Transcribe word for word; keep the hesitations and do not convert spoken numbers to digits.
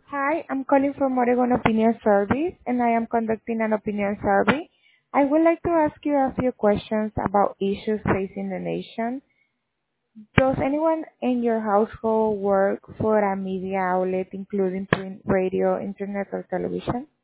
Hi, I'm calling from Oregon Opinion Service, and I am conducting an opinion survey. I would like to ask you a few questions about issues facing the nation. Does anyone in your household work for a media outlet, including print, radio, internet, or television?